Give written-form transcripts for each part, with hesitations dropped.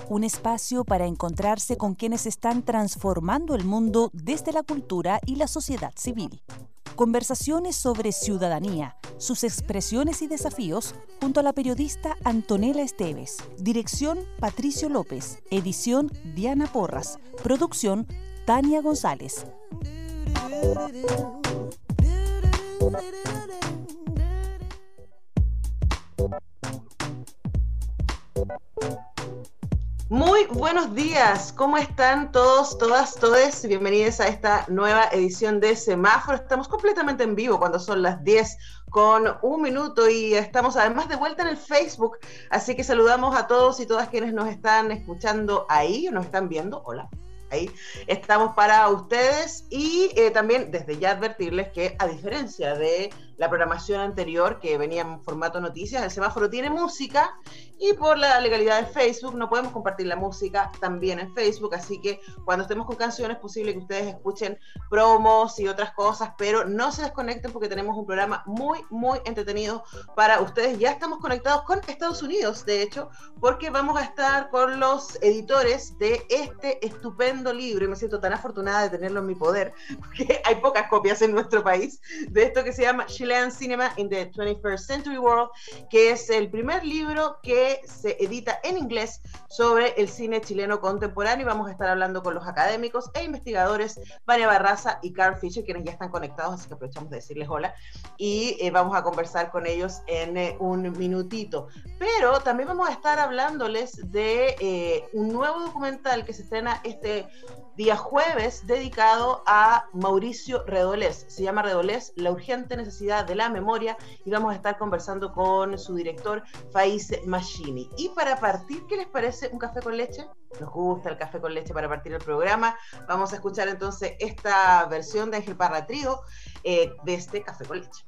un espacio para encontrarse con quienes están transformando el mundo desde la cultura y la sociedad civil. Conversaciones sobre ciudadanía, sus expresiones y desafíos, junto a la periodista Antonella Esteves. Dirección Patricio López. Edición Diana Porras. Producción Tania González. Muy buenos días, ¿cómo están todos, todas, todes? Bienvenidos a esta nueva edición de Semáforo. Estamos completamente en vivo cuando son las 10:01 y estamos además de vuelta en el Facebook, así que saludamos a todos y todas quienes nos están escuchando ahí o nos están viendo. Hola. Ahí estamos para ustedes y también desde ya advertirles que a diferencia de la programación anterior que venía en formato noticias, el semáforo tiene música y por la legalidad de Facebook no podemos compartir la música también en Facebook, así que cuando estemos con canciones es posible que ustedes escuchen promos y otras cosas, pero no se desconecten porque tenemos un programa muy, muy entretenido para ustedes. Ya estamos conectados con Estados Unidos, de hecho, porque vamos a estar con los editores de este estupendo libro y me siento tan afortunada de tenerlo en mi poder, porque hay pocas copias en nuestro país, de esto que se llama Chilean Cinema in the 21st Century World, que es el primer libro que se edita en inglés sobre el cine chileno contemporáneo, y vamos a estar hablando con los académicos e investigadores Vania Barraza y Carl Fisher, quienes ya están conectados, así que aprovechamos de decirles hola, y vamos a conversar con ellos en un minutito. Pero también vamos a estar hablándoles de un nuevo documental que se estrena este día jueves, dedicado a Mauricio Redolés. Se llama Redolés, la urgente necesidad de la memoria, y vamos a estar conversando con su director, Faiz Machini. Y para partir, ¿qué les parece un café con leche? Nos gusta el café con leche para partir el programa. Vamos a escuchar entonces esta versión de Ángel Parra Trío de este café con leche.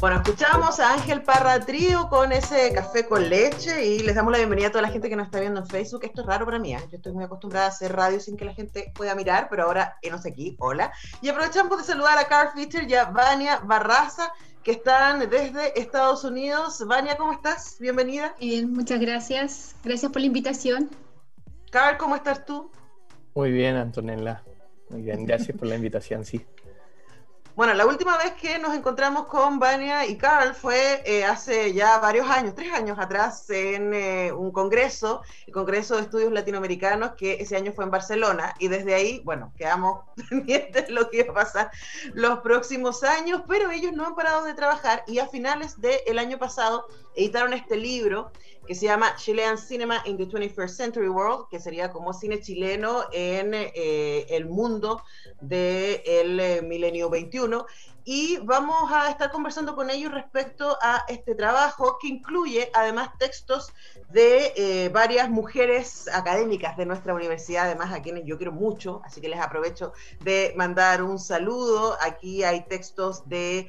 Bueno, escuchamos a Ángel Parra Trío con ese café con leche y les damos la bienvenida a toda la gente que nos está viendo en Facebook. Esto es raro para mí, ¿eh? Yo estoy muy acostumbrada a hacer radio sin que la gente pueda mirar, pero ahora no sé aquí, hola. Y aprovechamos de saludar a Carl Fischer y a Vania Barraza, que están desde Estados Unidos. Vania, ¿cómo estás? Bienvenida. Bien, muchas gracias. Gracias por la invitación. Carl, ¿cómo estás tú? Muy bien, Antonella. Muy bien, gracias por la invitación, sí. Bueno, la última vez que nos encontramos con Vania y Carl fue hace ya varios años, 3 años atrás, en un congreso, el Congreso de Estudios Latinoamericanos, que ese año fue en Barcelona, y desde ahí, bueno, quedamos pendientes de lo que iba a pasar los próximos años, pero ellos no han parado de trabajar, y a finales del año pasado editaron este libro que se llama Chilean Cinema in the 21st Century World, que sería como cine chileno en el mundo del milenio 21. Y vamos a estar conversando con ellos respecto a este trabajo que incluye además textos de varias mujeres académicas de nuestra universidad, además a quienes yo quiero mucho, así que les aprovecho de mandar un saludo. Aquí hay textos de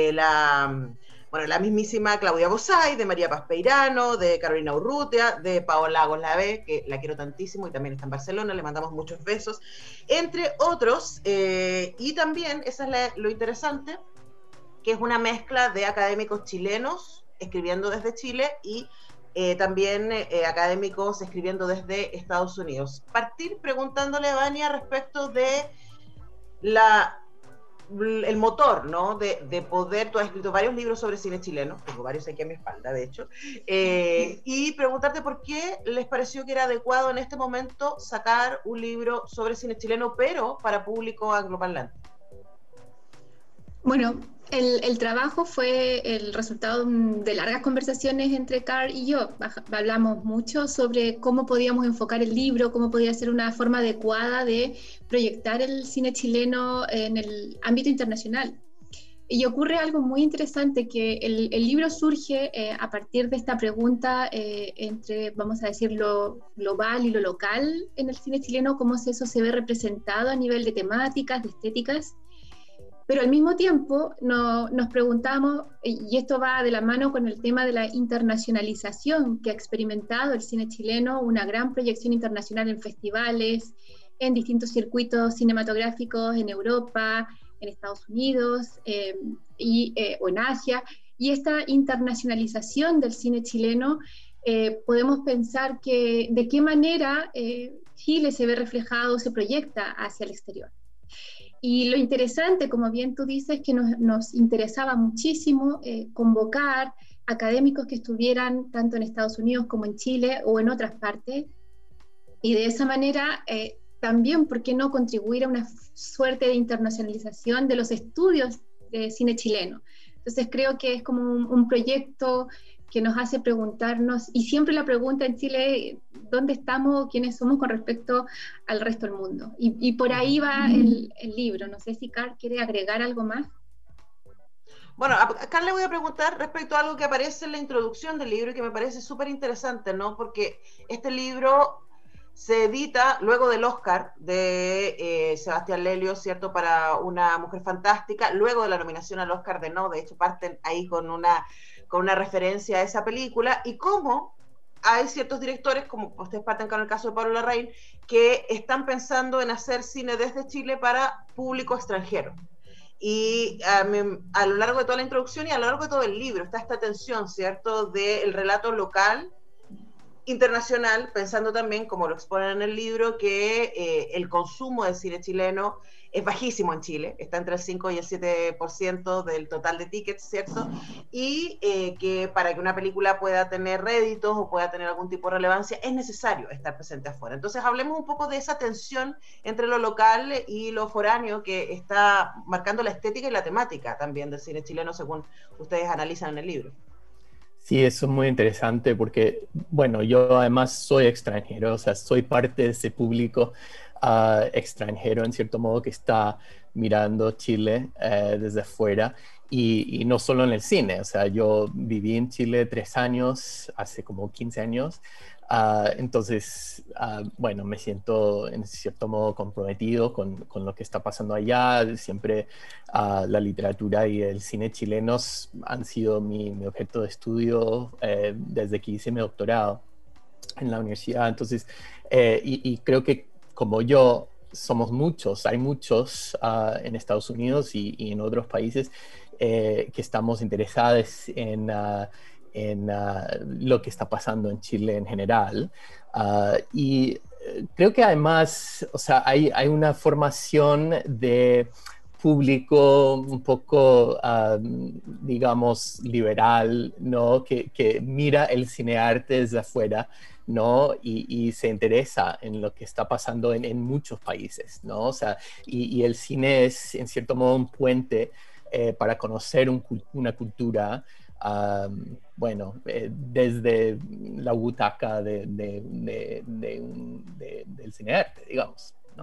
la mismísima Claudia Bosay, de María Paz Peirano, de Carolina Urrutia, de Paola Goslave, que la quiero tantísimo y también está en Barcelona, le mandamos muchos besos, entre otros, y también, lo interesante, que es una mezcla de académicos chilenos escribiendo desde Chile y también académicos escribiendo desde Estados Unidos. Partir preguntándole a Vania respecto de el motor, ¿no? De poder, tú has escrito varios libros sobre cine chileno, tengo varios aquí a mi espalda, de hecho, y preguntarte por qué les pareció que era adecuado en este momento sacar un libro sobre cine chileno, pero para público angloparlante. Bueno, el trabajo fue el resultado de largas conversaciones entre Carl y yo. Hablamos mucho sobre cómo podíamos enfocar el libro, cómo podía ser una forma adecuada de proyectar el cine chileno en el ámbito internacional. Y ocurre algo muy interesante, que el libro surge a partir de esta pregunta entre, vamos a decir, lo global y lo local en el cine chileno, cómo eso se ve representado a nivel de temáticas, de estéticas. Pero al mismo tiempo nos preguntamos, y esto va de la mano con el tema de la internacionalización que ha experimentado el cine chileno, una gran proyección internacional en festivales, en distintos circuitos cinematográficos en Europa, en Estados Unidos o en Asia, y esta internacionalización del cine chileno, podemos pensar que de qué manera Chile se ve reflejado, se proyecta hacia el exterior. Y lo interesante, como bien tú dices, que nos interesaba muchísimo convocar académicos que estuvieran tanto en Estados Unidos como en Chile o en otras partes, y de esa manera también, ¿por qué no contribuir a una suerte de internacionalización de los estudios de cine chileno? Entonces creo que es como un proyecto que nos hace preguntarnos, y siempre la pregunta en Chile, ¿dónde estamos, quiénes somos con respecto al resto del mundo? Y por ahí va el libro. No sé si Carl quiere agregar algo más. Bueno, a Carl le voy a preguntar respecto a algo que aparece en la introducción del libro y que me parece súper interesante, ¿no? Porque este libro se edita luego del Oscar de Sebastián Lelio, ¿cierto?, para Una Mujer Fantástica, luego de la nominación al Oscar de No, de hecho parten ahí con una referencia a esa película, y cómo hay ciertos directores, como ustedes parten con el caso de Pablo Larraín, que están pensando en hacer cine desde Chile para público extranjero. Y a lo largo de toda la introducción y a lo largo de todo el libro está esta tensión, ¿cierto?, del relato local, internacional, pensando también, como lo exponen en el libro, que el consumo de cine chileno es bajísimo en Chile, está entre el 5 y el 7% del total de tickets, ¿cierto? Y que para que una película pueda tener réditos o pueda tener algún tipo de relevancia, es necesario estar presente afuera. Entonces, hablemos un poco de esa tensión entre lo local y lo foráneo que está marcando la estética y la temática también del cine chileno, según ustedes analizan en el libro. Sí, eso es muy interesante porque, bueno, yo además soy extranjero, o sea, soy parte de ese público extranjero, en cierto modo, que está mirando Chile desde afuera. y no solo en el cine. O sea, yo viví en Chile 3 años, hace como 15 años. Entonces, bueno, me siento en cierto modo comprometido con lo que está pasando allá. Siempre la literatura y el cine chilenos han sido mi objeto de estudio desde que hice mi doctorado en la universidad. Entonces, y creo que como yo, somos muchos, hay muchos en Estados Unidos y en otros países que estamos interesados en lo que está pasando en Chile en general. Y creo que además, o sea, hay una formación de público un poco, digamos, liberal, ¿no? Que mira el cinearte desde afuera, ¿no? Y se interesa en lo que está pasando en muchos países, ¿no? O sea, y el cine es, en cierto modo, un puente para conocer una cultura, bueno, desde la butaca del cinearte, digamos, ¿no?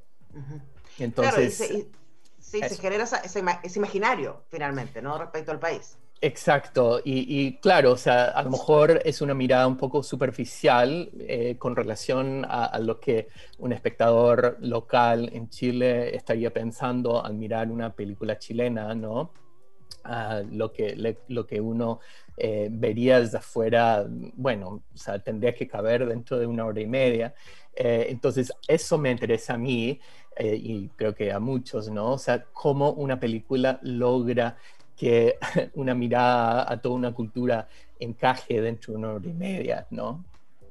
Entonces... Claro, sí, se genera ese imaginario, finalmente, ¿no? Respecto al país. Exacto, y claro, o sea, a lo mejor es una mirada un poco superficial con relación a lo que un espectador local en Chile estaría pensando al mirar una película chilena, ¿no? Lo que uno vería desde afuera, bueno, o sea, tendría que caber dentro de 1 hora y media. Entonces, eso me interesa a mí y creo que a muchos, ¿no? O sea, cómo una película logra que una mirada a toda una cultura encaje dentro de 1 hora y media, ¿no?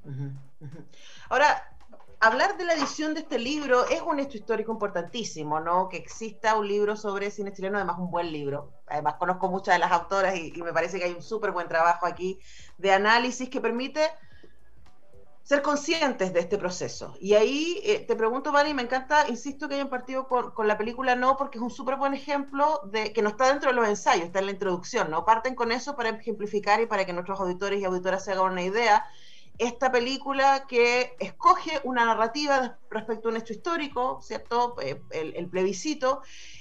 Ahora, hablar de la edición de este libro es un hecho histórico importantísimo, ¿no? Que exista un libro sobre cine chileno, además un buen libro. Además conozco muchas de las autoras y me parece que hay un súper buen trabajo aquí de análisis que permite ser conscientes de este proceso. Y ahí te pregunto, Vani, me encanta, insisto, que hayan partido con la película No, porque es un súper buen ejemplo de que no está dentro de los ensayos, está en la introducción, ¿no? Parten con eso para ejemplificar y para que nuestros auditores y auditoras se hagan una idea. Esta película que escoge una narrativa respecto a un hecho histórico, ¿cierto? El plebiscito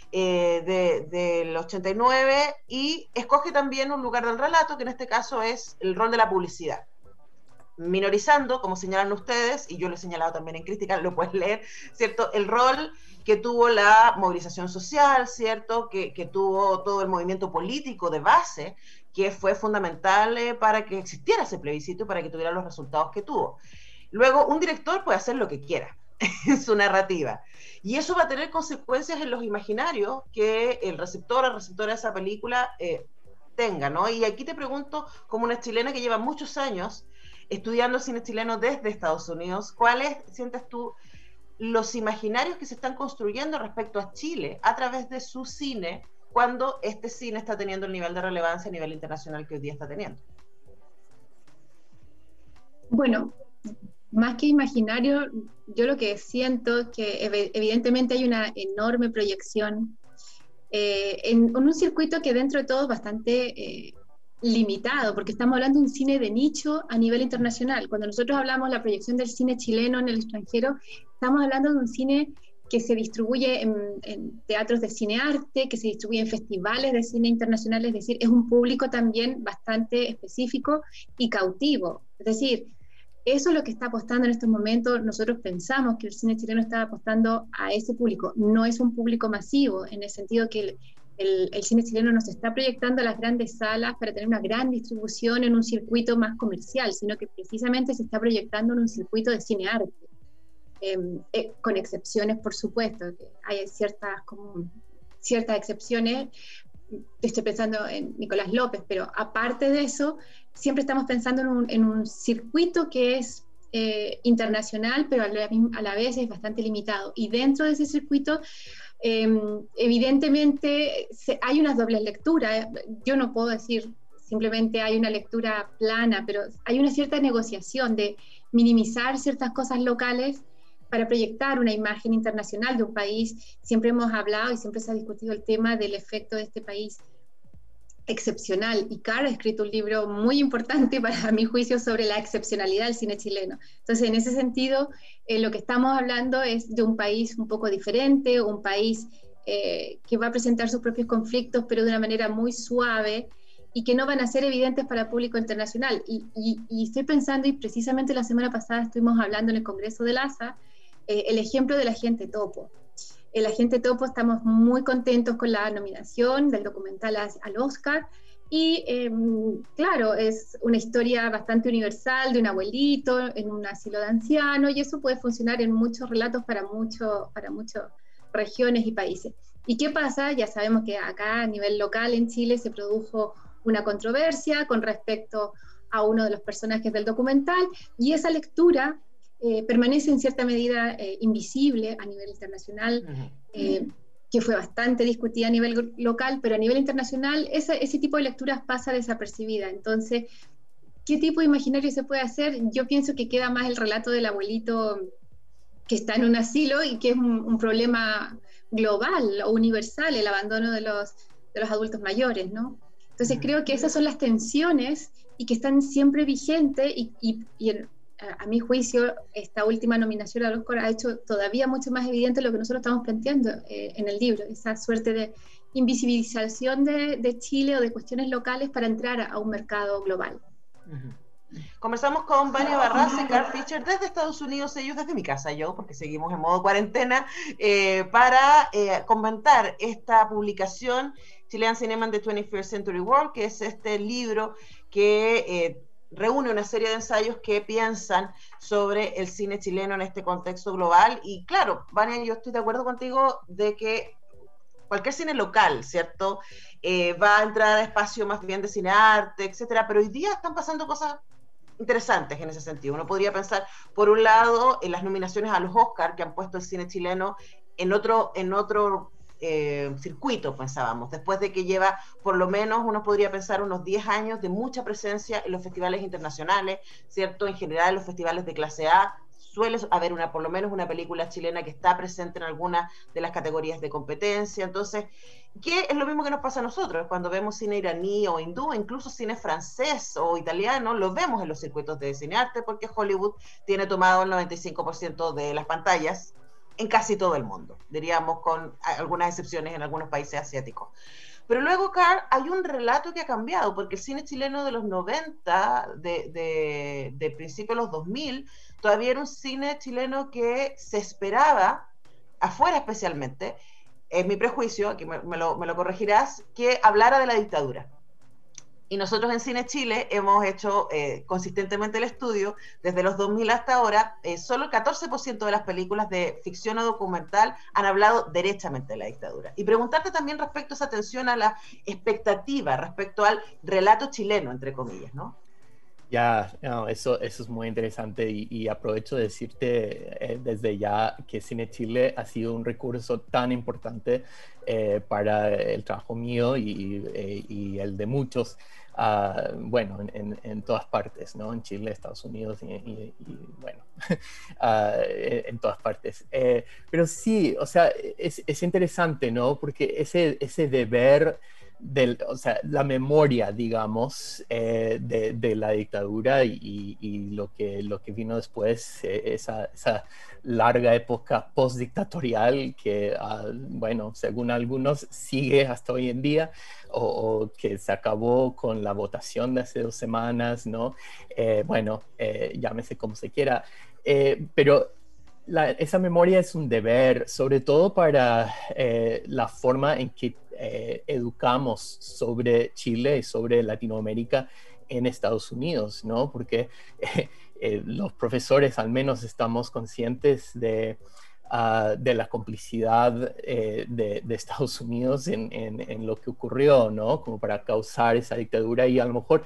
del 89, y escoge también un lugar del relato, que en este caso es el rol de la publicidad, minorizando, como señalan ustedes, y yo lo he señalado también en crítica, lo puedes leer, ¿cierto? El rol que tuvo la movilización social, ¿cierto? Que tuvo todo el movimiento político de base, que fue fundamental para que existiera ese plebiscito, para que tuviera los resultados que tuvo. Luego, un director puede hacer lo que quiera en su narrativa, y eso va a tener consecuencias en los imaginarios que el receptor o receptora de esa película tenga, ¿no? Y aquí te pregunto, como una chilena que lleva muchos años estudiando cine chileno desde Estados Unidos, ¿cuáles sientes tú los imaginarios que se están construyendo respecto a Chile a través de su cine, cuando este cine está teniendo el nivel de relevancia a nivel internacional que hoy día está teniendo? Bueno, más que imaginario, yo lo que siento es que evidentemente hay una enorme proyección en un circuito que dentro de todo es bastante limitado, porque estamos hablando de un cine de nicho a nivel internacional. Cuando nosotros hablamos de la proyección del cine chileno en el extranjero, estamos hablando de un cine que se distribuye en teatros de cinearte, que se distribuye en festivales de cine internacionales, es decir, es un público también bastante específico y cautivo. Es decir, eso es lo que está apostando en estos momentos. Nosotros pensamos que el cine chileno está apostando a ese público. No es un público masivo, en el sentido que el cine chileno no se está proyectando a las grandes salas para tener una gran distribución en un circuito más comercial, sino que precisamente se está proyectando en un circuito de cinearte, con excepciones, por supuesto. Hay ciertas excepciones. Estoy pensando en Nicolás López, pero aparte de eso, siempre estamos pensando en un circuito que es internacional, pero a la vez es bastante limitado. Y dentro de ese circuito, evidentemente, hay unas dobles lecturas. Yo no puedo decir simplemente hay una lectura plana, pero hay una cierta negociación de minimizar ciertas cosas locales para proyectar una imagen internacional de un país. Siempre hemos hablado y siempre se ha discutido el tema del efecto de este país excepcional, y Carr ha escrito un libro muy importante para mi juicio sobre la excepcionalidad del cine chileno. Entonces, en ese sentido, lo que estamos hablando es de un país un poco diferente, un país que va a presentar sus propios conflictos, pero de una manera muy suave, y que no van a ser evidentes para el público internacional. Y estoy pensando, y precisamente la semana pasada estuvimos hablando en el Congreso del ASA, el ejemplo del Agente Topo. El Agente Topo, estamos muy contentos con la nominación del documental al Oscar, y claro, es una historia bastante universal de un abuelito en un asilo de ancianos, y eso puede funcionar en muchos relatos para muchas regiones y países. ¿Y qué pasa? Ya sabemos que acá a nivel local en Chile se produjo una controversia con respecto a uno de los personajes del documental, y esa lectura permanece en cierta medida invisible a nivel internacional, que fue bastante discutida a nivel local, pero a nivel internacional ese tipo de lecturas pasa desapercibida. Entonces, ¿qué tipo de imaginario se puede hacer? Yo pienso que queda más el relato del abuelito que está en un asilo y que es un problema global o universal, el abandono de los adultos mayores, ¿no? Entonces creo que esas son las tensiones y que están siempre vigentes, y a mi juicio esta última nominación al Oscar ha hecho todavía mucho más evidente lo que nosotros estamos planteando en el libro, esa suerte de invisibilización de Chile o de cuestiones locales para entrar a un mercado global. Conversamos con Vania Barraza y Carl Fischer desde Estados Unidos, ellos desde mi casa, yo, porque seguimos en modo cuarentena, para comentar esta publicación Chilean Cinema in the 21st Century World, que es este libro que reúne una serie de ensayos que piensan sobre el cine chileno en este contexto global. Y claro, Vania, yo estoy de acuerdo contigo de que cualquier cine local, ¿cierto? Va a entrar a espacio más bien de cinearte, etcétera, pero hoy día están pasando cosas interesantes en ese sentido. Uno podría pensar, por un lado, en las nominaciones a los Oscar que han puesto el cine chileno en otro circuito, pensábamos, después de que lleva, por lo menos, uno podría pensar unos 10 años de mucha presencia en los festivales internacionales, ¿cierto? En general, los festivales de clase A, suele haber por lo menos una película chilena que está presente en alguna de las categorías de competencia. Entonces, ¿qué es lo mismo que nos pasa a nosotros? Cuando vemos cine iraní o hindú, incluso cine francés o italiano, lo vemos en los circuitos de cinearte, porque Hollywood tiene tomado el 95% de las pantallas en casi todo el mundo, diríamos, con algunas excepciones en algunos países asiáticos. Pero luego, Carl, hay un relato que ha cambiado, porque el cine chileno de los 90, de principios de los 2000, todavía era un cine chileno que se esperaba, afuera especialmente, es mi prejuicio, aquí me lo corregirás, que hablara de la dictadura. Y nosotros en Cine Chile hemos hecho consistentemente el estudio, desde los 2000 hasta ahora, solo el 14% de las películas de ficción o documental han hablado derechamente de la dictadura. Y preguntarte también respecto a esa atención a la expectativa, respecto al relato chileno, entre comillas, ¿no? Ya, no, eso es muy interesante, y aprovecho de decirte desde ya que Cine Chile ha sido un recurso tan importante para el trabajo mío y el de muchos, bueno, en todas partes, ¿no? En Chile, Estados Unidos y bueno, en todas partes. Pero sí, o sea, es interesante, ¿no? Porque ese deber o sea, la memoria, digamos, de la dictadura y lo que vino después, esa larga época postdictatorial que, bueno, según algunos sigue hasta hoy en día, o que se acabó con la votación de hace 2 semanas, ¿no? Bueno, llámese como se quiera, pero esa memoria es un deber, sobre todo para la forma en que educamos sobre Chile y sobre Latinoamérica en Estados Unidos, ¿no? Porque los profesores al menos estamos conscientes de la complicidad de Estados Unidos en lo que ocurrió, ¿no? Como para causar esa dictadura, y a lo mejor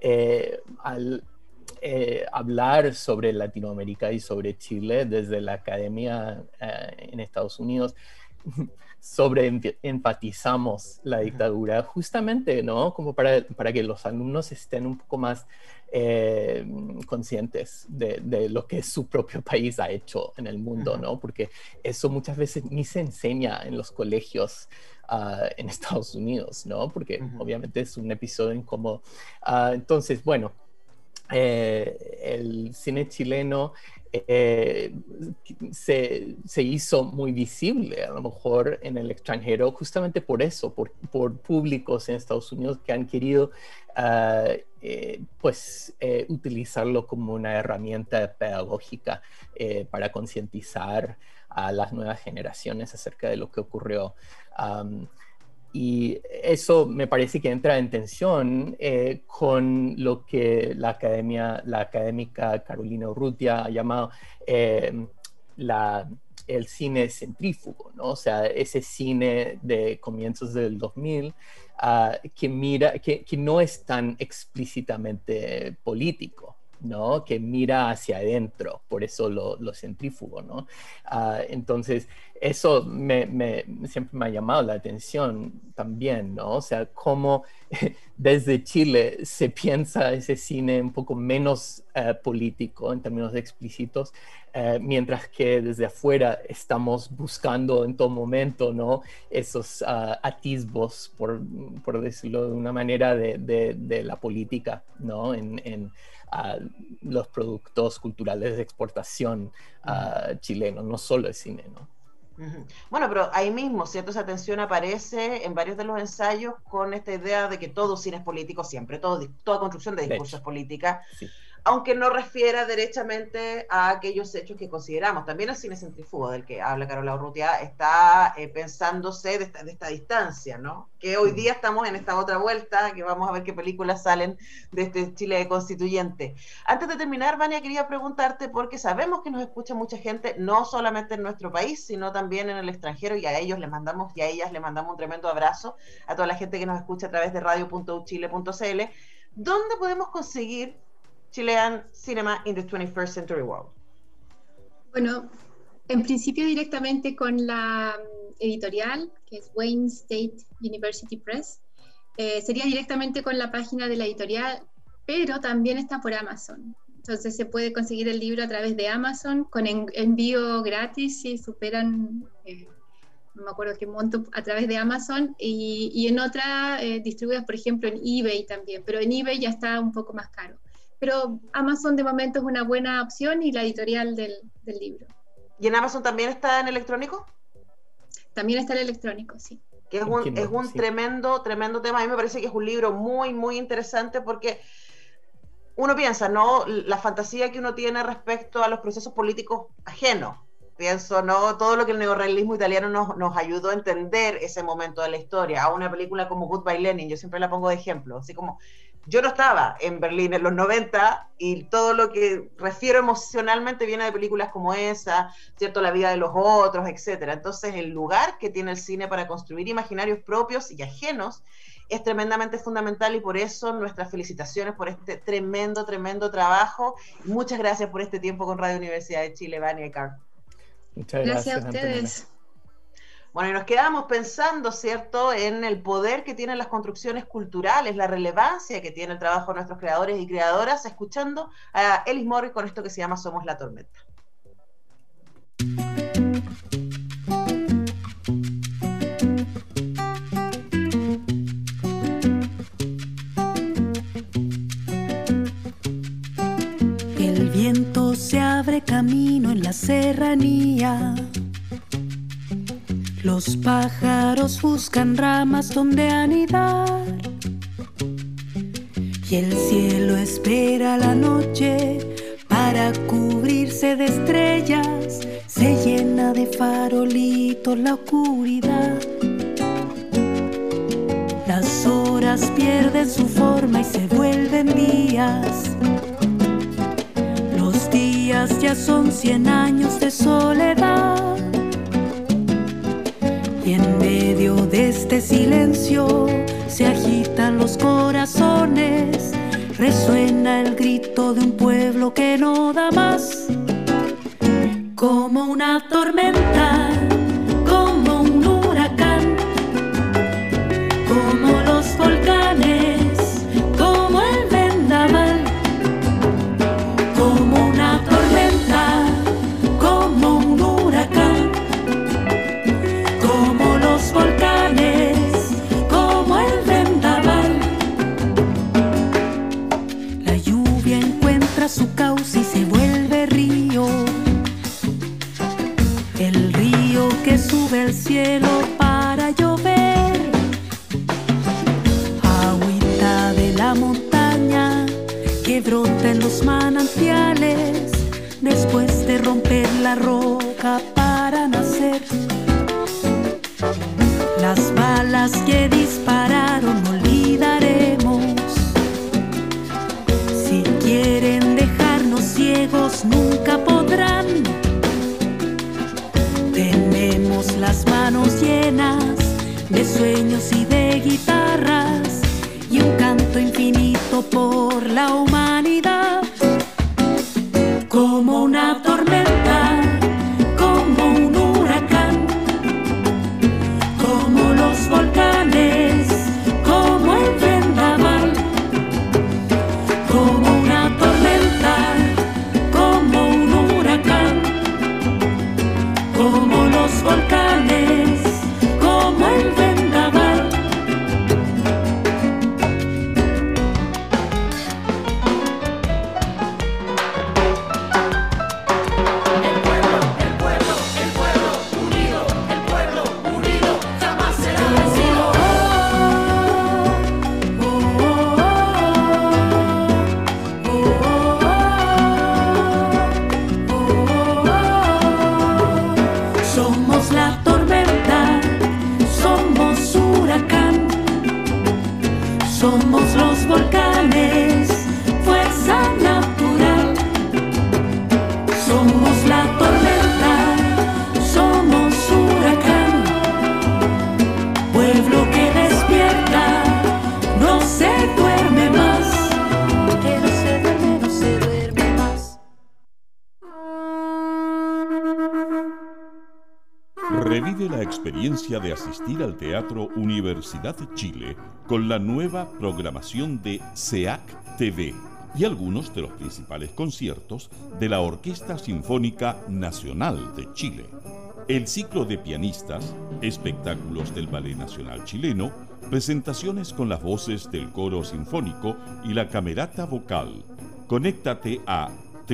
al hablar sobre Latinoamérica y sobre Chile desde la academia en Estados Unidos, enfatizamos la dictadura justamente, ¿no? Como para que los alumnos estén un poco más conscientes de lo que su propio país ha hecho en el mundo, ¿no? Porque eso muchas veces ni se enseña en los colegios en Estados Unidos, ¿no? Porque obviamente es un episodio incómodo. Entonces, bueno, el cine chileno se hizo muy visible, a lo mejor en el extranjero, justamente por eso, por públicos en Estados Unidos que han querido utilizarlo como una herramienta pedagógica para concientizar a las nuevas generaciones acerca de lo que ocurrió. Y eso me parece que entra en tensión con lo que la académica Carolina Urrutia ha llamado el cine centrífugo, ¿no? O sea, ese cine de comienzos del 2000 que no es tan explícitamente político, ¿no? Que mira hacia adentro, por eso lo centrífugo, ¿no? Entonces, eso siempre me ha llamado la atención también, ¿no? O sea, cómo desde Chile se piensa ese cine un poco menos político en términos explícitos, mientras que desde afuera estamos buscando en todo momento, ¿no? Esos atisbos, por decirlo de una manera, de la política, ¿no? En los productos culturales de exportación chilenos, no solo el cine, ¿no? Bueno, pero ahí mismo, ¿cierto? Esa tensión aparece en varios de los ensayos con esta idea de que todo cine es político siempre, toda construcción de discurso es política, sí. Aunque no refiera derechamente a aquellos hechos que consideramos. También el cine centrífugo del que habla Carola Urrutia está pensándose de esta distancia, ¿no? Que hoy día estamos en esta otra vuelta, que vamos a ver qué películas salen de este Chile constituyente. Antes de terminar, Vania, quería preguntarte, porque sabemos que nos escucha mucha gente, no solamente en nuestro país, sino también en el extranjero, y a ellos les mandamos, y a ellas les mandamos un tremendo abrazo, a toda la gente que nos escucha a través de radio.uchile.cl. ¿Dónde podemos conseguir Chilean Cinema in the 21st Century World? Bueno, en principio directamente con la editorial, que es Wayne State University Press. Sería directamente con la página de la editorial, pero también está por Amazon. Entonces se puede conseguir el libro a través de Amazon con envío gratis si superan, no me acuerdo qué monto, a través de Amazon, y en otras distribuidas, por ejemplo, en eBay también, pero en eBay ya está un poco más caro. Pero Amazon de momento es una buena opción y la editorial del libro. ¿Y en Amazon también está en electrónico? También está el electrónico, sí. Que es un sí. tremendo tema. A mí me parece que es un libro muy, muy interesante porque uno piensa, ¿no? La fantasía que uno tiene respecto a los procesos políticos ajenos. Pienso, ¿no? Todo lo que el neorrealismo italiano nos ayudó a entender ese momento de la historia. A una película como Goodbye Lenin, yo siempre la pongo de ejemplo. Así como, yo no estaba en Berlín en los 90 y todo lo que refiero emocionalmente viene de películas como esa, ¿cierto? La vida de los otros, etcétera. Entonces, el lugar que tiene el cine para construir imaginarios propios y ajenos es tremendamente fundamental, y por eso nuestras felicitaciones por este tremendo trabajo. Muchas gracias por este tiempo con Radio Universidad de Chile, Vania y Carl. Muchas gracias a ustedes. Antonella. Bueno, y nos quedamos pensando, ¿cierto?, en el poder que tienen las construcciones culturales, la relevancia que tiene el trabajo de nuestros creadores y creadoras, escuchando a Ellis Morris con esto que se llama Somos la Tormenta. El viento se abre camino en la serranía. Los pájaros buscan ramas donde anidar, y el cielo espera la noche para cubrirse de estrellas. Se llena de farolitos la oscuridad. Las horas pierden su forma y se vuelven días. Los días ya son 100 años de soledad. Y en medio de este silencio se agitan los corazones, resuena el grito de un pueblo que no da más. Como una tormenta, como un huracán, como los volcanes, como el vendaval. Como una tormenta, como un huracán, como los volcanes, como el vendaval. La lluvia encuentra su cauce y se vuelve río. los manantiales, después de romper la roca para nacer. Las balas que dispararon no olvidaremos. Si quieren dejarnos ciegos nunca podrán. Tenemos las manos llenas de sueños y de guitarras y un canto infinito por la humanidad. Como una tormenta, como un huracán, como los volcanes, como el vendaval. Como una tormenta, como un huracán, como los volcanes, como el vendaval. Somos los volcanes, fuerza natural. Somos la tormenta, somos huracán. Pueblo que despierta, no se duerme más. Que no se duerme, no se duerme más. Revive la experiencia de asistir al Teatro Universidad de Chile con la nueva programación de SEAC TV y algunos de los principales conciertos de la Orquesta Sinfónica Nacional de Chile. El ciclo de pianistas, espectáculos del Ballet Nacional Chileno, presentaciones con las voces del Coro Sinfónico y la Camerata Vocal. Conéctate a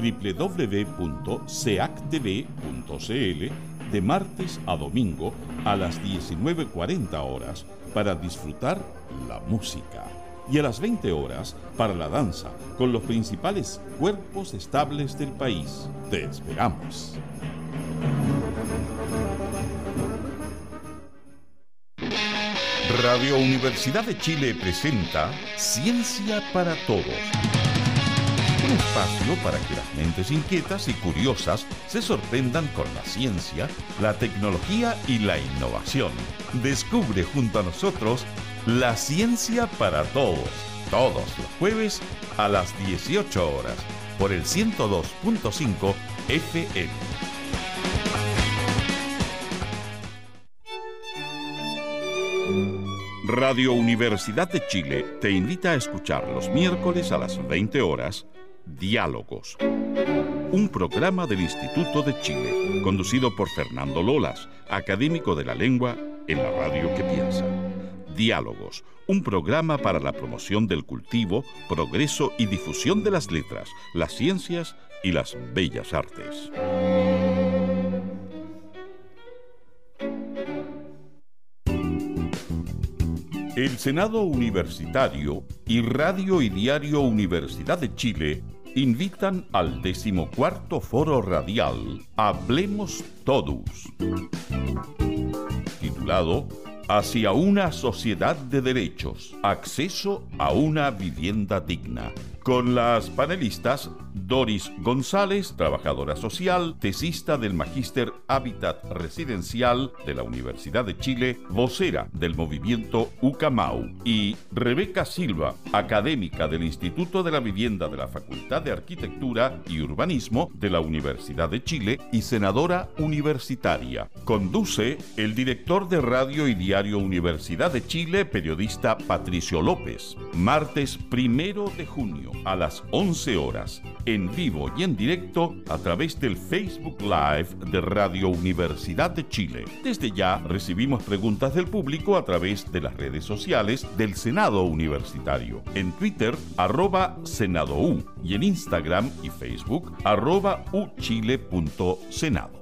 www.seactv.cl de martes a domingo a las 19:40 horas para disfrutar la música y a las 20 horas para la danza con los principales cuerpos estables del país. Te esperamos. Radio Universidad de Chile presenta Ciencia para Todos. Un espacio para que las mentes inquietas y curiosas se sorprendan con la ciencia, la tecnología y la innovación. Descubre junto a nosotros la Ciencia para Todos, todos los jueves a las 18 horas, por el 102.5 FM. Radio Universidad de Chile te invita a escuchar los miércoles a las 20 horas Diálogos, un programa del Instituto de Chile, conducido por Fernando Lolas, académico de la lengua en la radio que piensa. Diálogos, un programa para la promoción del cultivo, progreso y difusión de las letras, las ciencias y las bellas artes. El Senado Universitario y Radio y Diario Universidad de Chile invitan al 14º Foro Radial Hablemos Todos, titulado Hacia una sociedad de derechos, acceso a una vivienda digna, con las panelistas Doris González, trabajadora social, tesista del Magíster Hábitat Residencial de la Universidad de Chile, vocera del movimiento Ucamau, y Rebeca Silva, académica del Instituto de la Vivienda de la Facultad de Arquitectura y Urbanismo de la Universidad de Chile y senadora universitaria. Conduce el director de Radio y Diario Universidad de Chile, periodista Patricio López. Martes 1 de junio a las 11 horas, en vivo y en directo a través del Facebook Live de Radio Universidad de Chile. Desde ya recibimos preguntas del público a través de las redes sociales del Senado Universitario. En Twitter, @SenadoU, y en Instagram y Facebook, @uchile.senado.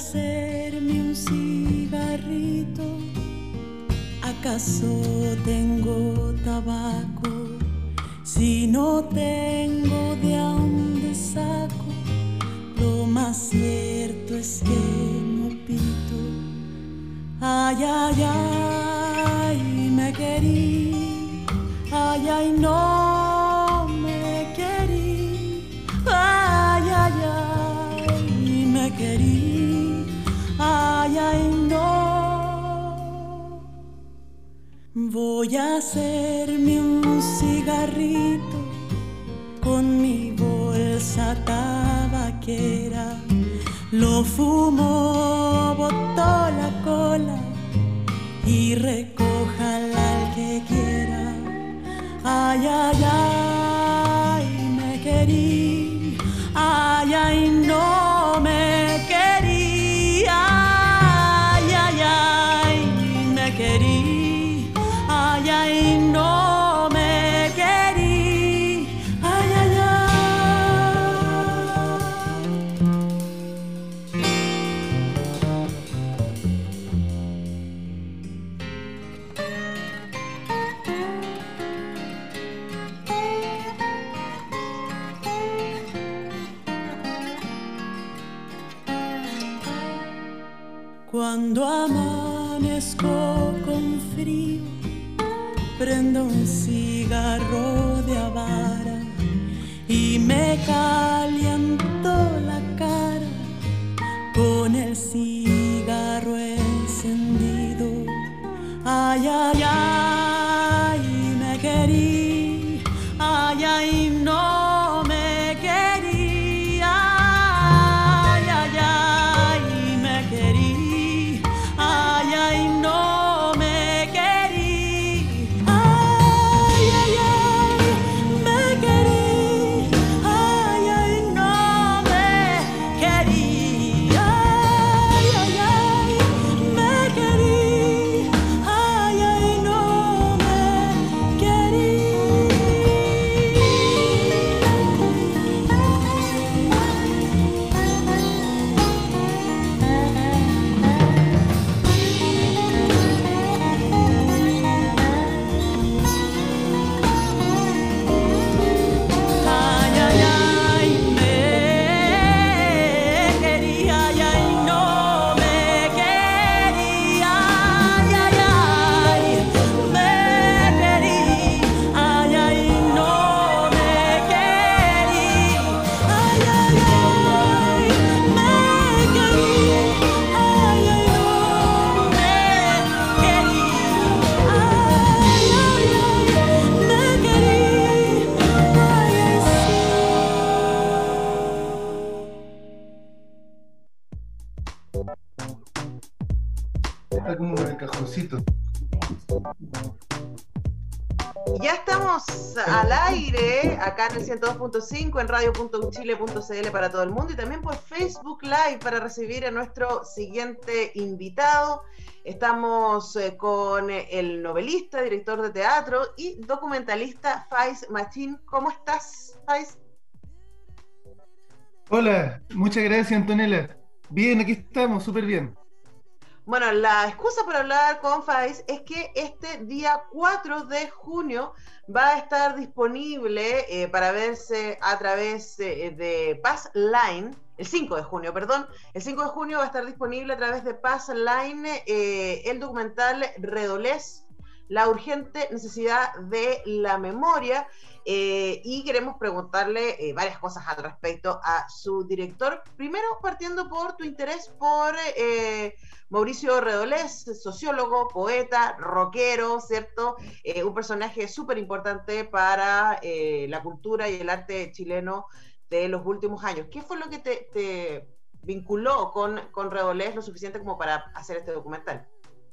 hacerme un cigarrito. ¿Acaso tengo tabaco? Si no tengo, ¿de dónde saco? Lo más cierto es que no pito. Ay, ay, ay, me querí. Ay, ay, no me querí. Ay, ay, ay, me querí. Ay, ay, no. Voy a hacerme un cigarrito con mi bolsa tabaquera. Lo fumo, botó la cola y recójala al que quiera. Ay, ay, ay, me querí. Ay, ay, no me querí. Ay, ay, ay, me querí. Ay, ay, no me querí. Ay, ay, ay. Cuando amanezco con frío, prendo un cigarro de Habara y me caliento la cara con el cigarro encendido. Ay, ay, ay, me querí. Ay, ay, no me querí. Ay, ay, ay, me querí. Ay, ay, no me querí. Ay, ay, ay, me querí. Ay, ay, no me querí. Ay, ay, ay, me querí. Ay, ay, no me querí. Ay, ay, ay, me quería, ay, ay, no me quería, ay, ay, ay, me querí, ay, ay, no me querí, ay, ay, ay, me querí, ay, ay, no me querí, ay, ay, ay, me querí, ay, ay, sí. Está como en el cajoncito. Ya estamos al aire, acá en el 102.5, en radio.uchile.cl para todo el mundo y también por Facebook Live para recibir a nuestro siguiente invitado. Estamos con el novelista, director de teatro y documentalista Faiz Machín. ¿Cómo estás, Faiz? Hola, muchas gracias, Antonella. Bien, aquí estamos, súper bien. Bueno, la excusa para hablar con Faiz es que este día 4 de junio va a estar disponible para verse a través de Pass Line, el 5 de junio, perdón, el 5 de junio va a estar disponible a través de Pass Line el documental Redolés, la urgente necesidad de la memoria, y queremos preguntarle varias cosas al respecto a su director. Primero, partiendo por tu interés por Mauricio Redolés, sociólogo, poeta, rockero, ¿cierto? Un personaje súper importante para la cultura y el arte chileno de los últimos años. ¿Qué fue lo que te vinculó con Redolés lo suficiente como para hacer este documental?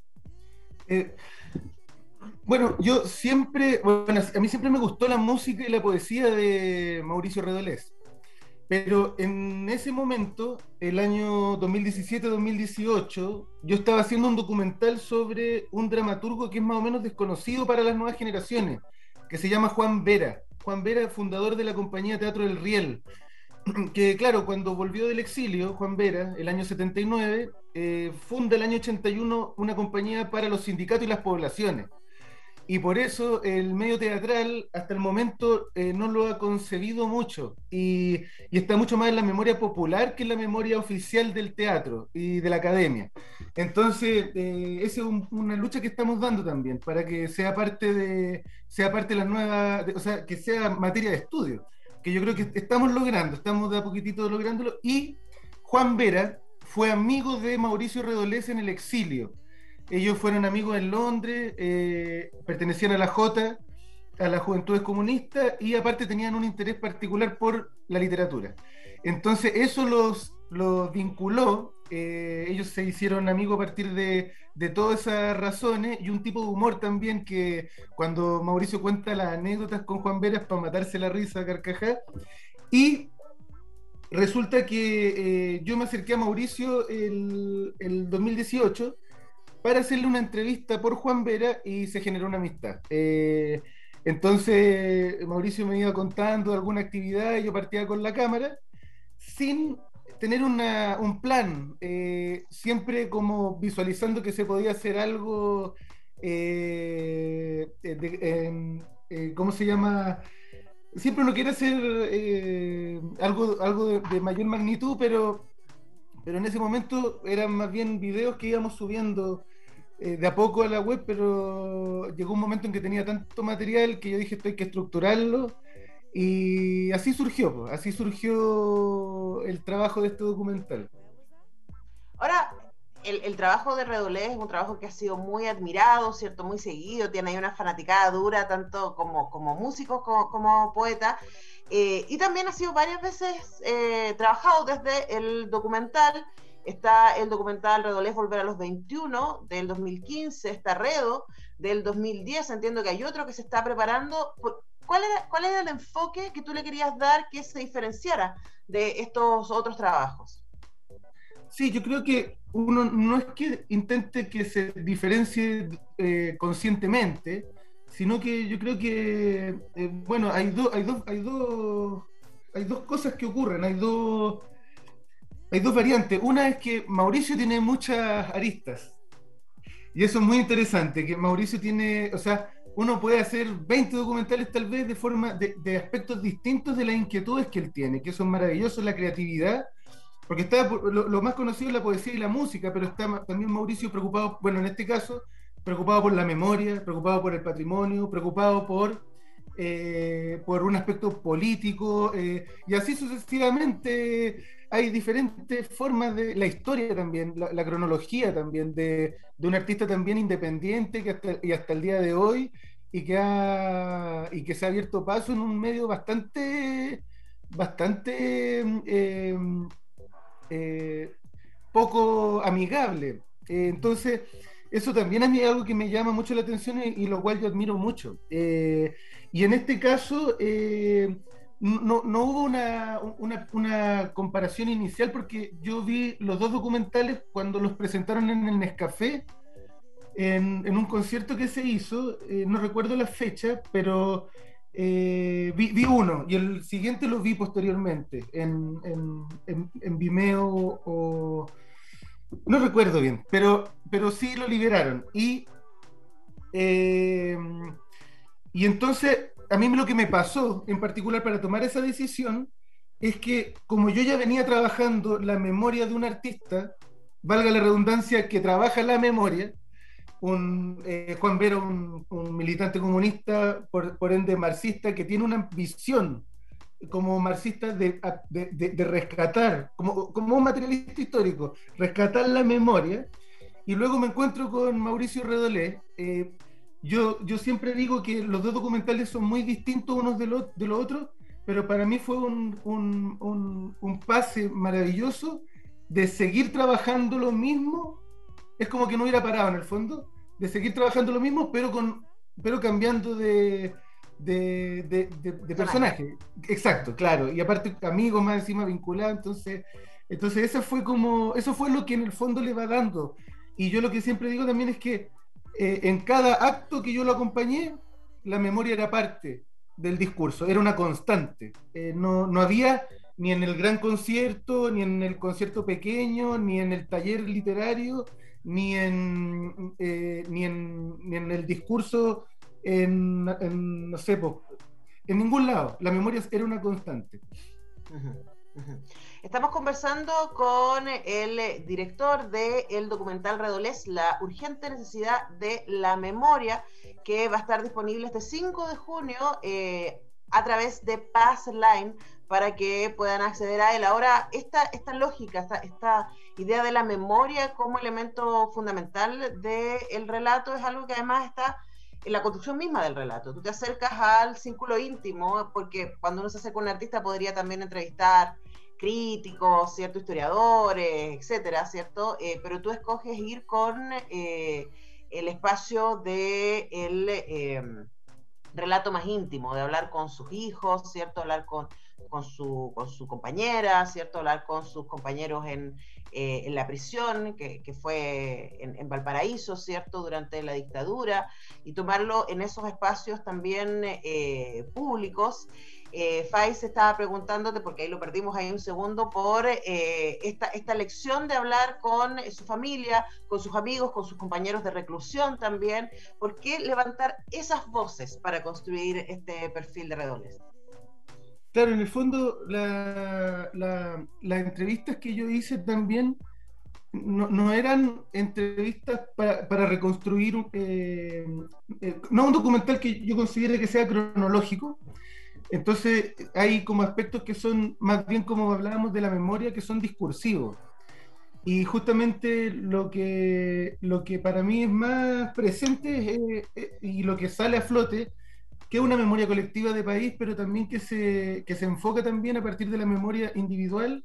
Bueno, a mí siempre me gustó la música y la poesía de Mauricio Redolés, pero en ese momento, el año 2017-2018, yo estaba haciendo un documental sobre un dramaturgo que es más o menos desconocido para las nuevas generaciones, que se llama Juan Vera. Juan Vera, fundador de la compañía Teatro del Riel, que claro, cuando volvió del exilio, Juan Vera, el año 79, funda el año 81 una compañía para los sindicatos y las poblaciones. Y por eso el medio teatral hasta el momento no lo ha concebido mucho y está mucho más en la memoria popular que en la memoria oficial del teatro y de la academia. Entonces, esa es una lucha que estamos dando también para que sea parte de las nuevas, o sea, que sea materia de estudio, que yo creo que estamos de a poquitito lográndolo. Y Juan Vera fue amigo de Mauricio Redolés en el exilio. Ellos fueron amigos en Londres, pertenecían a la J, a las Juventudes Comunistas, y aparte tenían un interés particular por la literatura. Entonces eso los vinculó, ellos se hicieron amigos a partir de todas esas razones, y un tipo de humor también que cuando Mauricio cuenta las anécdotas con Juan Vera es para matarse la risa, carcajá. Y resulta que yo me acerqué a Mauricio el 2018 para hacerle una entrevista por Juan Vera y se generó una amistad. Entonces Mauricio me iba contando alguna actividad y yo partía con la cámara sin tener un plan, siempre como visualizando que se podía hacer algo, ¿cómo se llama? Siempre uno quiere hacer algo de mayor magnitud, pero en ese momento eran más bien videos que íbamos subiendo de a poco a la web, pero llegó un momento en que tenía tanto material que yo dije, esto hay que estructurarlo, y así surgió el trabajo de este documental. Ahora, el trabajo de Redolés es un trabajo que ha sido muy admirado, ¿cierto? Muy seguido, tiene ahí una fanaticada dura, tanto como músico como poeta, y también ha sido varias veces trabajado desde el documental. Está el documental Redolés Volver a los 21 del 2015, está Redo del 2010, entiendo que hay otro que se está preparando. ¿Cuál era el enfoque que tú le querías dar que se diferenciara de estos otros trabajos? Sí, yo creo que uno no es que intente que se diferencie conscientemente, sino que yo creo que, bueno, hay dos cosas que ocurren, hay dos variantes. Una es que Mauricio tiene muchas aristas, y eso es muy interesante, que Mauricio tiene, o sea, uno puede hacer 20 documentales tal vez de aspectos distintos de las inquietudes que él tiene, que eso es maravilloso, la creatividad, porque está lo más conocido es la poesía y la música, pero está también Mauricio preocupado, bueno, en este caso, preocupado por la memoria, preocupado por el patrimonio, preocupado por un aspecto político, y así sucesivamente. Hay diferentes formas de la historia también, la cronología también de un artista también independiente y hasta el día de hoy, y que se ha abierto paso en un medio bastante poco amigable. Entonces, eso también a mí es algo que me llama mucho la atención y lo cual yo admiro mucho. Y en este caso, no hubo una comparación inicial, porque yo vi los dos documentales cuando los presentaron en el Nescafé, en un concierto que se hizo, no recuerdo la fecha, pero vi uno y el siguiente lo vi posteriormente en Vimeo, o no recuerdo bien, pero sí lo liberaron. Y entonces a mí lo que me pasó en particular para tomar esa decisión es que, como yo ya venía trabajando la memoria de un artista, valga la redundancia, que trabaja la memoria, Juan Vera, un militante comunista, por ende marxista, que tiene una visión como marxista de rescatar, como un materialista histórico, rescatar la memoria. Y luego me encuentro con Mauricio Redolés. Yo siempre digo que los dos documentales son muy distintos unos de los otros, pero para mí fue un pase maravilloso de seguir trabajando lo mismo. Es como que no hubiera parado en el fondo, de seguir trabajando lo mismo, pero cambiando de personaje. Exacto, claro. Y aparte, amigos más encima vinculados. Entonces eso fue lo que en el fondo le va dando. Y yo lo que siempre digo también es que en cada acto que yo lo acompañé, la memoria era parte del discurso, era una constante. No había ni en el gran concierto, ni en el concierto pequeño, ni en el taller literario, ni en el discurso no sé, en ningún lado. La memoria era una constante. Estamos conversando con el director del documental Redolés, La urgente necesidad de la memoria, que va a estar disponible este 5 de junio a través de Passline, para que puedan acceder a él. Ahora, esta lógica, esta idea de la memoria como elemento fundamental del relato es algo que además está en la construcción misma del relato. Tú te acercas al círculo íntimo, porque cuando uno se acerca a un artista podría también entrevistar críticos, ¿cierto? Historiadores, etcétera, ¿cierto? Pero tú escoges ir con el espacio del relato más íntimo, de hablar con sus hijos, ¿cierto? Hablar con su compañera, ¿cierto? Hablar con sus compañeros en la prisión, que fue en Valparaíso, ¿cierto? Durante la dictadura, y tomarlo en esos espacios también públicos. Faiz estaba preguntándote, porque ahí lo perdimos ahí un segundo, por esta lección de hablar con su familia, con sus amigos, con sus compañeros de reclusión también. ¿Por qué levantar esas voces para construir este perfil de Redolés? Claro, en el fondo las entrevistas que yo hice también no eran entrevistas para reconstruir, no un documental que yo considere que sea cronológico. Entonces hay como aspectos que son más bien, como hablábamos de la memoria, que son discursivos. Y justamente lo que para mí es más presente y lo que sale a flote, que es una memoria colectiva de país, pero también que se enfoca también a partir de la memoria individual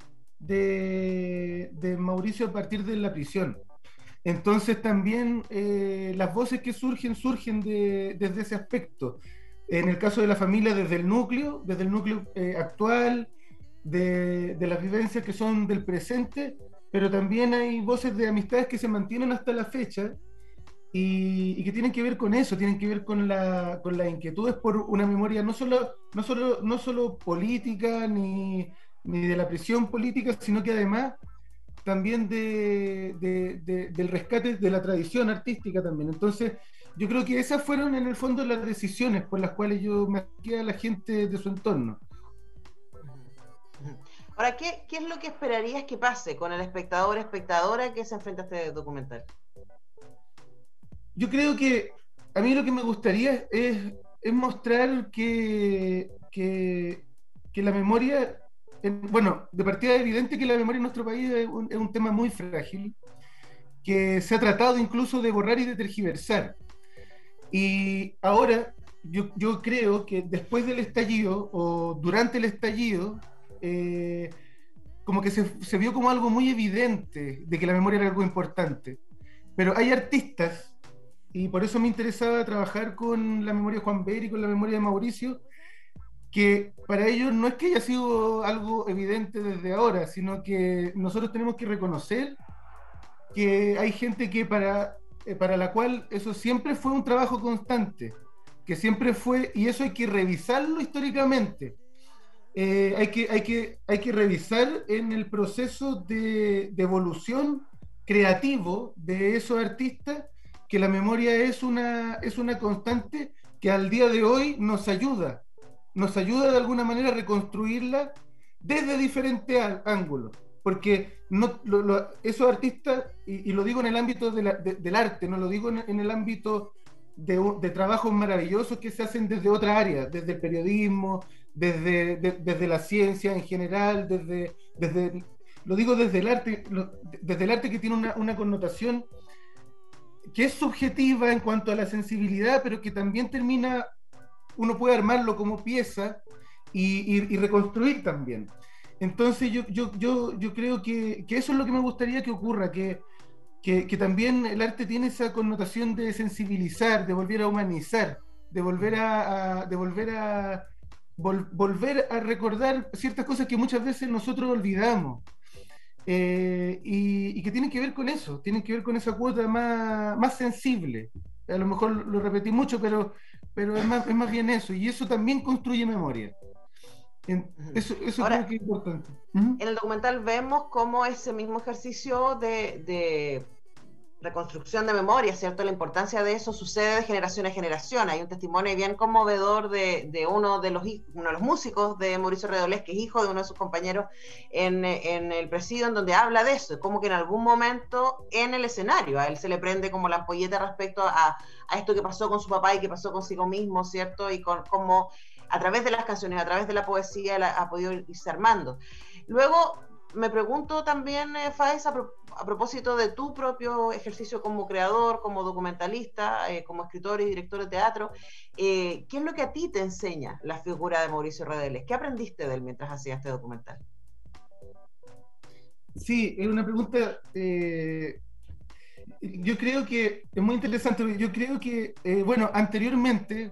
de Mauricio a partir de la prisión. Entonces también las voces que surgen desde ese aspecto. En el caso de la familia, desde el núcleo actual, de las vivencias que son del presente, pero también hay voces de amistades que se mantienen hasta la fecha y que tienen que ver con eso, tienen que ver con las inquietudes por una memoria no solo política ni de la presión política, sino que además también del rescate de la tradición artística también. Entonces, yo creo que esas fueron en el fondo las decisiones por las cuales yo me acerqué a la gente de su entorno. Ahora, ¿qué es lo que esperarías que pase con el espectador o espectadora que se enfrenta a este documental? Yo creo que a mí lo que me gustaría es mostrar que la memoria, bueno, de partida es evidente que la memoria en nuestro país es un tema muy frágil, que se ha tratado incluso de borrar y de tergiversar. Y ahora yo creo que después del estallido o durante el estallido, como que se vio como algo muy evidente de que la memoria era algo importante. Pero hay artistas, y por eso me interesaba trabajar con la memoria de Juan Ver y con la memoria de Mauricio, que para ellos no es que haya sido algo evidente desde ahora, sino que nosotros tenemos que reconocer que hay gente que para la cual eso siempre fue un trabajo constante, que siempre fue, y eso hay que revisarlo históricamente. Hay que revisar en el proceso de evolución creativo de esos artistas, que la memoria es una constante que al día de hoy nos ayuda de alguna manera a reconstruirla desde diferentes ángulos, porque esos artistas, y lo digo en el ámbito del arte, no lo digo en el ámbito de trabajos maravillosos que se hacen desde otra área, desde el periodismo, desde la ciencia en general, lo digo desde el arte que tiene una connotación que es subjetiva en cuanto a la sensibilidad, pero que también uno puede armarlo como pieza y reconstruir también. Entonces yo creo que eso es lo que me gustaría que ocurra, que también el arte tiene esa connotación de sensibilizar, de volver a humanizar, de volver a recordar ciertas cosas que muchas veces nosotros olvidamos. Y que tienen que ver con eso, tienen que ver con esa cuota más sensible. A lo mejor lo repetí mucho, pero es más bien eso, y eso también construye memoria. Eso Ahora, creo que es importante. En el documental vemos cómo ese mismo ejercicio de reconstrucción de memoria, ¿cierto? La importancia de eso sucede de generación a generación. Hay un testimonio bien conmovedor de uno de los músicos de Mauricio Redolés, que es hijo de uno de sus compañeros en el presidio, en donde habla de eso, como que en algún momento en el escenario a él se le prende como la ampolleta respecto a esto que pasó con su papá y que pasó consigo mismo, ¿cierto? Y cómo a través de las canciones, a través de la poesía, ha podido irse armando. Luego, me pregunto también, Faiz, a propósito de tu propio ejercicio como creador, como documentalista, como escritor y director de teatro, ¿qué es lo que a ti te enseña la figura de Mauricio Redolés? ¿Qué aprendiste de él mientras hacías este documental? Sí, es una pregunta, yo creo que es muy interesante. Yo creo que, bueno, anteriormente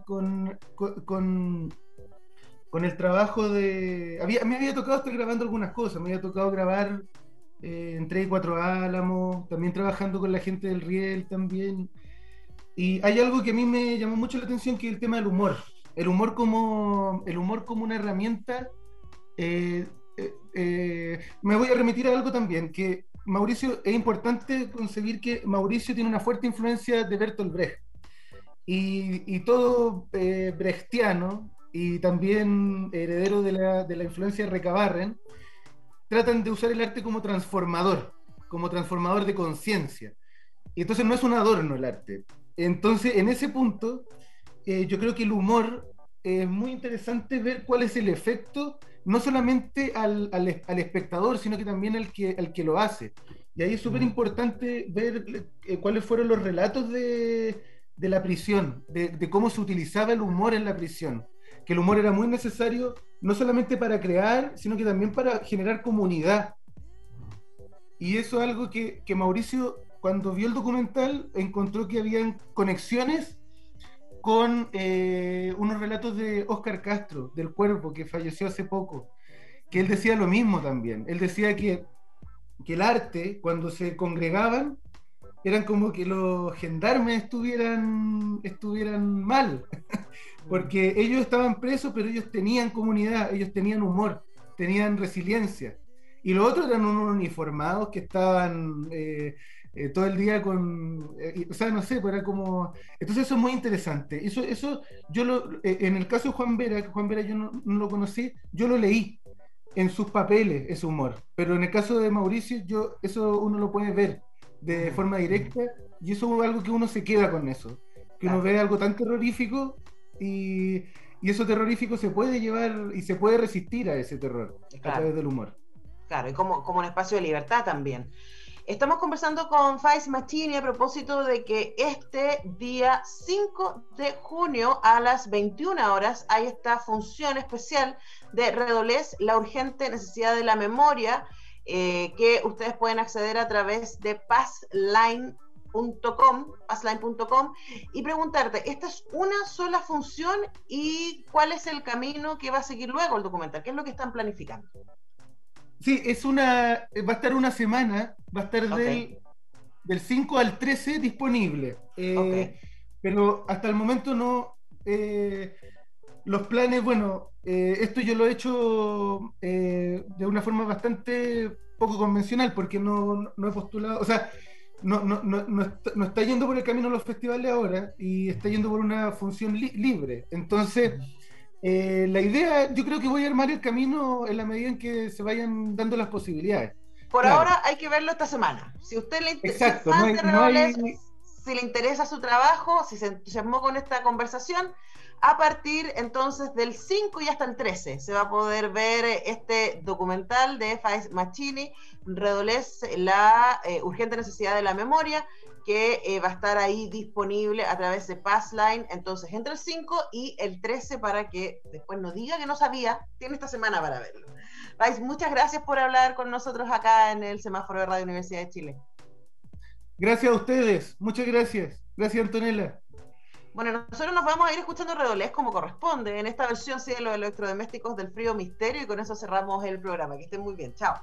con el trabajo me había tocado estar grabando algunas cosas, me había tocado grabar en 3 y 4 Álamos, también trabajando con la gente del Riel también. Y hay algo que a mí me llamó mucho la atención, que es el tema del humor. El humor como una herramienta. Me voy a remitir a algo también, que Mauricio, es importante concebir que Mauricio tiene una fuerte influencia de Bertolt Brecht. Y todo brechtiano, y también heredero de la influencia de Recabarren, tratan de usar el arte como transformador de conciencia. Y entonces no es un adorno el arte. Entonces, en ese punto, yo creo que el humor es muy interesante ver cuál es el efecto, no solamente al espectador, sino que también al que lo hace. Y ahí es súper importante ver cuáles fueron los relatos de la prisión, de cómo se utilizaba el humor en la prisión. Que el humor era muy necesario, no solamente para crear, sino que también para generar comunidad. Y eso es algo que Mauricio, cuando vio el documental, encontró que habían conexiones con unos relatos de Óscar Castro, del Cuervo, que falleció hace poco, que él decía lo mismo también. Él decía que el arte, cuando se congregaban, eran como que los gendarmes estuvieran mal, porque ellos estaban presos, pero ellos tenían comunidad, ellos tenían humor, tenían resiliencia. Y los otros eran unos uniformados que estaban todo el día o sea, no sé, pues era como... Entonces eso es muy interesante. Eso en el caso de Juan Vera, que Juan Vera yo no lo conocí, yo lo leí en sus papeles, ese humor. Pero en el caso de Mauricio, eso uno lo puede ver de forma directa, y eso es algo que uno se queda con eso. Que uno ve algo tan terrorífico y eso terrorífico se puede llevar y se puede resistir a ese terror a través del humor. Claro, y como un espacio de libertad también. Estamos conversando con Faiz Machini a propósito de que este día 5 de junio a las 21 horas hay esta función especial de Redolés, la urgente necesidad de la memoria, que ustedes pueden acceder a través de passline.com y preguntarte, ¿esta es una sola función y cuál es el camino que va a seguir luego el documental? ¿Qué es lo que están planificando? Sí, va a estar una semana, va a estar del 5 al 13 disponible. Pero hasta el momento no. Los planes, bueno, esto yo lo he hecho de una forma bastante poco convencional, porque no he postulado, o sea, no está yendo por el camino de los festivales ahora, y está yendo por una función libre. Entonces, la idea, yo creo que voy a armar el camino en la medida en que se vayan dando las posibilidades. Por ahora hay que verlo esta semana. Si usted le interesa, si le interesa su trabajo, si se entusiasmó con esta conversación, a partir entonces del 5 y hasta el 13 se va a poder ver este documental de Faiz Machini, Redolés, la urgente necesidad de la memoria, que va a estar ahí disponible a través de Passline. Entonces, entre el 5 y el 13, para que después no diga que no sabía, tiene esta semana para verlo. Faiz, muchas gracias por hablar con nosotros acá en el Semáforo de Radio Universidad de Chile. Gracias a ustedes, muchas gracias. Gracias, Antonella. Bueno, nosotros nos vamos a ir escuchando Redolés como corresponde, en esta versión sí, de los electrodomésticos del frío misterio, y con eso cerramos el programa. Que estén muy bien, chao.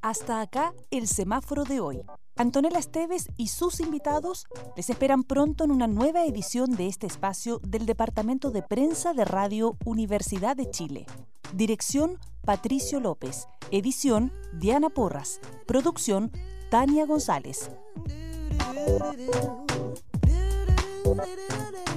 Hasta acá el semáforo de hoy. Antonella Esteves y sus invitados les esperan pronto en una nueva edición de este espacio del Departamento de Prensa de Radio Universidad de Chile. Dirección Patricio López. Edición Diana Porras. Producción Tania González.